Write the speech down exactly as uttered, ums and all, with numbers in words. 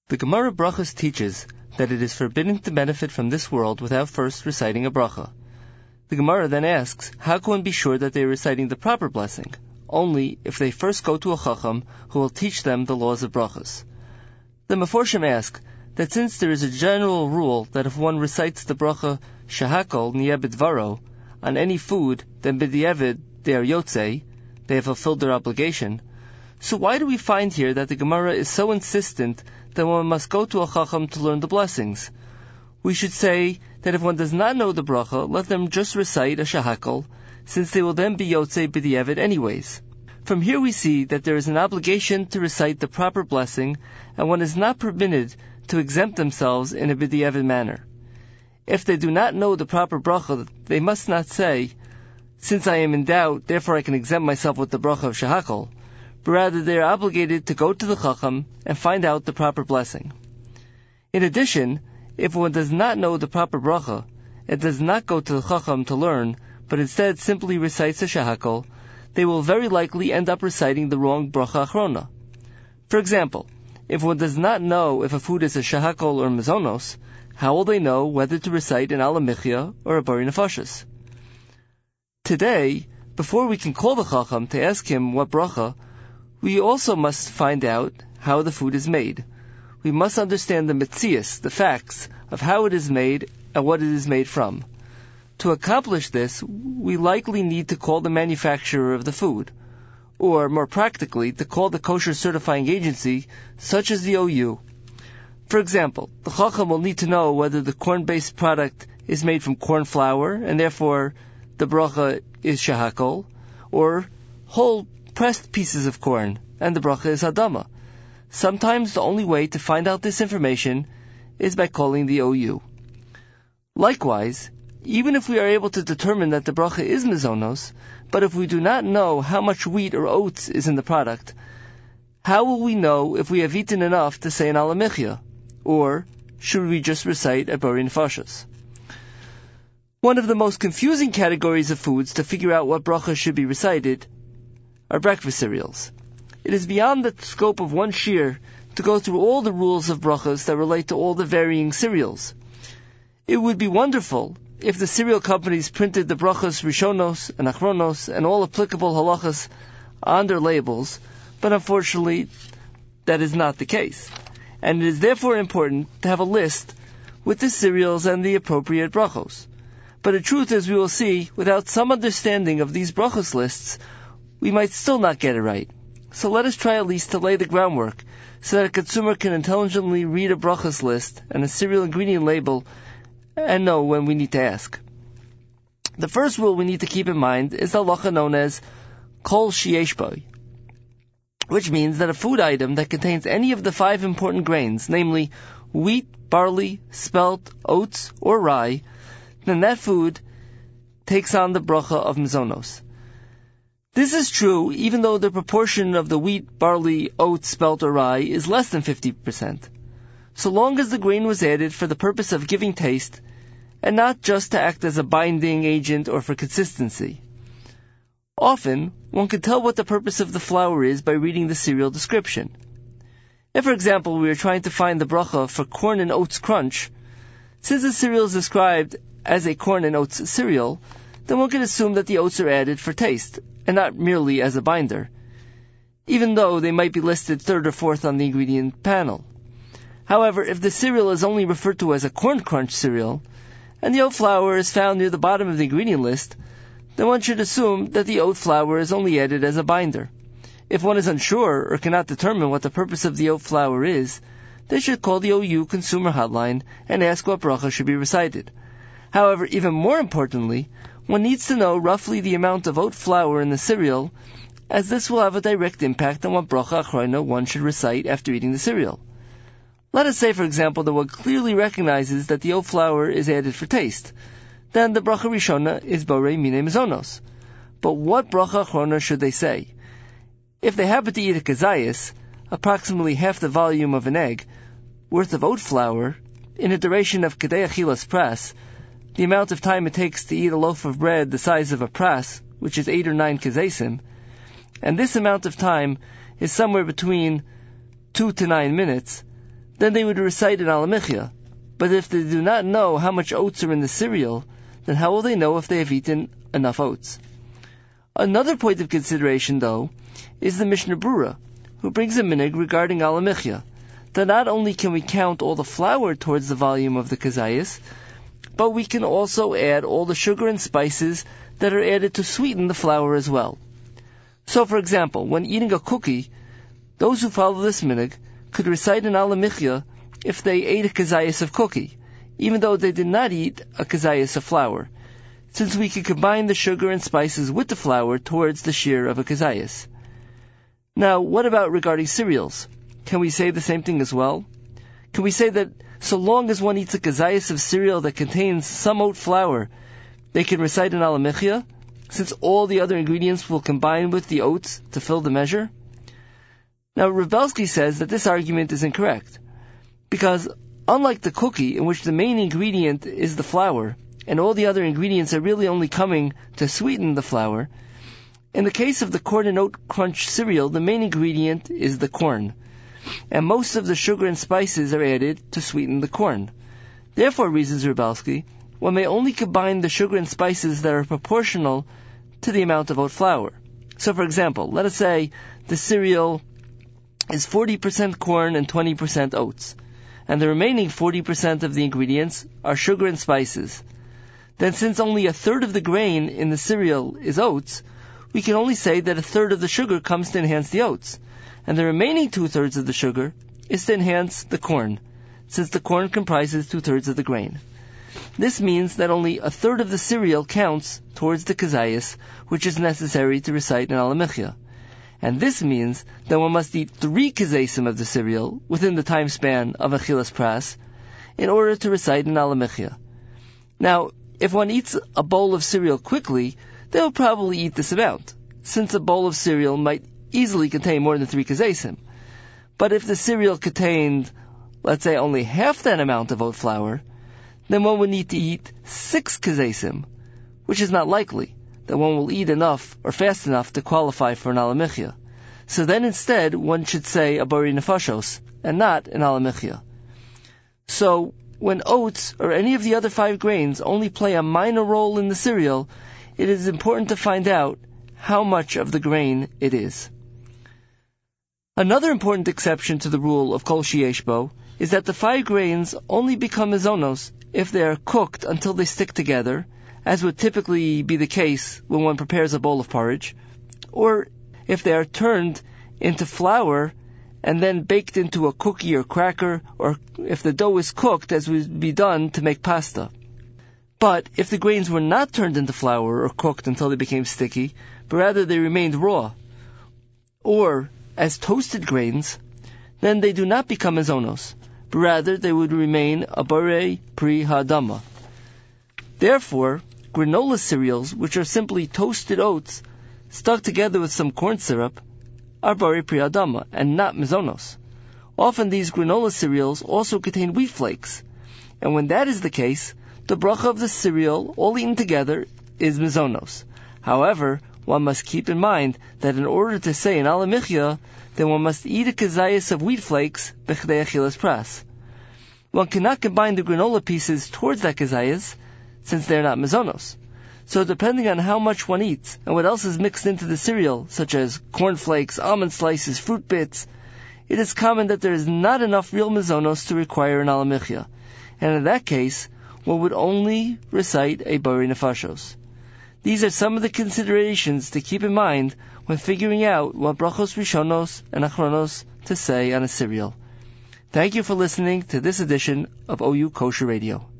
The Gemara Brachos teaches that it is forbidden to benefit from this world without first reciting a bracha. The Gemara then asks, how can one be sure that they are reciting the proper blessing? Only if they first go to a chacham who will teach them the laws of brachos. The Meforshim ask that since there is a general rule that if one recites the bracha shehakol niyeh b'dvaro on any food, then b'diavad they are yotzei, they have fulfilled their obligation. So why do we find here that the Gemara is so insistent that one must go to a chacham to learn the blessings? We should say that if one does not know the bracha, let them just recite a shehakol, since they will then be yotzei b'diavad anyways. From here we see that there is an obligation to recite the proper blessing, and one is not permitted to exempt themselves in a b'diavad manner. If they do not know the proper bracha, they must not say, since I am in doubt, therefore I can exempt myself with the bracha of shehakol, but rather they are obligated to go to the chacham and find out the proper blessing. In addition, if one does not know the proper bracha, and does not go to the chacham to learn, but instead simply recites a shehakol, they will very likely end up reciting the wrong bracha achrona. For example, if one does not know if a food is a shehakol or mezonos, how will they know whether to recite an ala michya or a bari nefashos? Today, before we can call the chacham to ask him what bracha, we also must find out how the food is made. We must understand the metzias, the facts, of how it is made and what it is made from. To accomplish this, we likely need to call the manufacturer of the food, or, more practically, to call the kosher certifying agency, such as the O U. For example, the chacham will need to know whether the corn-based product is made from corn flour, and therefore the bracha is shehakol, or whole pressed pieces of corn, and the bracha is hadama. Sometimes the only way to find out this information is by calling the O U. Likewise, even if we are able to determine that the bracha is mezonos, but if we do not know how much wheat or oats is in the product, how will we know if we have eaten enough to say an ala michya? Or should we just recite a bari nefashos? One of the most confusing categories of foods to figure out what bracha should be recited are breakfast cereals. It is beyond the scope of one shir to go through all the rules of brachas that relate to all the varying cereals. It would be wonderful if the cereal companies printed the brachas rishonos and achronos and all applicable halachas on their labels, but unfortunately that is not the case. And it is therefore important to have a list with the cereals and the appropriate brachos. But the truth is, we will see, without some understanding of these brachos lists, we might still not get it right. So let us try at least to lay the groundwork so that a consumer can intelligently read a brachos list and a cereal ingredient label and know when we need to ask. The first rule we need to keep in mind is the halacha known as kol sheyesh bo, which means that a food item that contains any of the five important grains, namely wheat, barley, spelt, oats, or rye, then that food takes on the bracha of mezonos. This is true even though the proportion of the wheat, barley, oats, spelt, or rye is less than fifty percent. So long as the grain was added for the purpose of giving taste, and not just to act as a binding agent or for consistency. Often, one can tell what the purpose of the flour is by reading the cereal description. If, for example, we are trying to find the bracha for corn and oats crunch, since the cereal is described as a corn and oats cereal, then one can assume that the oats are added for taste, and not merely as a binder, even though they might be listed third or fourth on the ingredient panel. However, if the cereal is only referred to as a corn crunch cereal, and the oat flour is found near the bottom of the ingredient list, then one should assume that the oat flour is only added as a binder. If one is unsure or cannot determine what the purpose of the oat flour is, they should call the O U consumer hotline and ask what bracha should be recited. However, even more importantly, one needs to know roughly the amount of oat flour in the cereal, as this will have a direct impact on what bracha achrona one should recite after eating the cereal. Let us say, for example, that one clearly recognizes that the oat flour is added for taste. Then the bracha rishona is borei minei mezonos. But what bracha achrona should they say? If they happen to eat a kazayas, approximately half the volume of an egg, worth of oat flour, in a duration of kedei achilas pras, the amount of time it takes to eat a loaf of bread the size of a pras, which is eight or nine kazesim, and this amount of time is somewhere between two to nine minutes, then they would recite an alamichya. But if they do not know how much oats are in the cereal, then how will they know if they have eaten enough oats? Another point of consideration, though, is the Mishnah Brura, who brings a minhag regarding alamichya, that not only can we count all the flour towards the volume of the kazayas, but we can also add all the sugar and spices that are added to sweeten the flour as well. So, for example, when eating a cookie, those who follow this minhag could recite an alamichya if they ate a kazayas of cookie, even though they did not eat a kazayas of flour, since we could combine the sugar and spices with the flour towards the shear of a kazayas. Now, what about regarding cereals? Can we say the same thing as well? Can we say that so long as one eats a kazayas of cereal that contains some oat flour, they can recite an alamichya, since all the other ingredients will combine with the oats to fill the measure? Now, Rav Belsky says that this argument is incorrect, because unlike the cookie, in which the main ingredient is the flour, and all the other ingredients are really only coming to sweeten the flour, in the case of the corn and oat crunch cereal, the main ingredient is the corn, and most of the sugar and spices are added to sweeten the corn. Therefore, reasons Rav Belsky, one may only combine the sugar and spices that are proportional to the amount of oat flour. So, for example, let us say the cereal is forty percent corn and twenty percent oats, and the remaining forty percent of the ingredients are sugar and spices. Then, since only a third of the grain in the cereal is oats, we can only say that a third of the sugar comes to enhance the oats, and the remaining two-thirds of the sugar is to enhance the corn, since the corn comprises two-thirds of the grain. This means that only a third of the cereal counts towards the kazayas, which is necessary to recite an alamichya. And this means that one must eat three kazesim of the cereal within the time span of achilas pras in order to recite an alamichya. Now, if one eats a bowl of cereal quickly, they will probably eat this amount, since a bowl of cereal might easily contain more than three kazesim. But if the cereal contained, let's say, only half that amount of oat flour, then one would need to eat six kazesim, which is not likely that one will eat enough or fast enough to qualify for an alamichya. So then instead, one should say a bari nefashos, and not an alamichya. So, when oats or any of the other five grains only play a minor role in the cereal, it is important to find out how much of the grain it is. Another important exception to the rule of kol sheyesh bo is that the five grains only become mizonos if they are cooked until they stick together, as would typically be the case when one prepares a bowl of porridge, or if they are turned into flour and then baked into a cookie or cracker, or if the dough is cooked as would be done to make pasta. But if the grains were not turned into flour or cooked until they became sticky, but rather they remained raw, or as toasted grains, then they do not become mizonos, but rather they would remain a borei pri ha'adama. Therefore, granola cereals, which are simply toasted oats stuck together with some corn syrup, are borei pri ha'adama and not mizonos. Often these granola cereals also contain wheat flakes, and when that is the case, the bracha of the cereal, all eaten together, is mizonos. However, one must keep in mind that in order to say an alamichya, then one must eat a kazayas of wheat flakes b'chdei achilas pras. One cannot combine the granola pieces towards that kazayas, since they are not mizonos. So depending on how much one eats, and what else is mixed into the cereal, such as cornflakes, almond slices, fruit bits, it is common that there is not enough real mizonos to require an alamichya, and in that case, one would only recite a bari nefashos. These are some of the considerations to keep in mind when figuring out what brachos rishonos and achronos to say on a cereal. Thank you for listening to this edition of O U Kosher Radio.